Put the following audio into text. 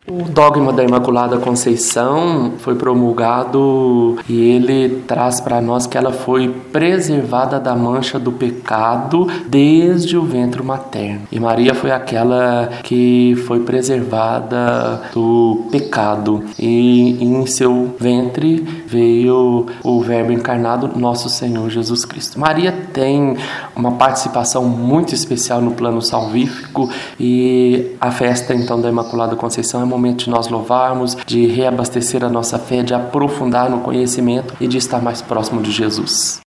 O dogma da Imaculada Conceição foi promulgado e ele traz para nós que ela foi preservada da mancha do pecado desde o ventre materno. E Maria foi aquela que foi preservada do pecado. E em seu ventre veio o Verbo encarnado, nosso Senhor Jesus Cristo. Maria tem uma participação muito especial no plano salvífico e a festa então da Imaculada Conceição é momento de nós louvarmos, de reabastecer a nossa fé, de aprofundar no conhecimento e de estar mais próximo de Jesus.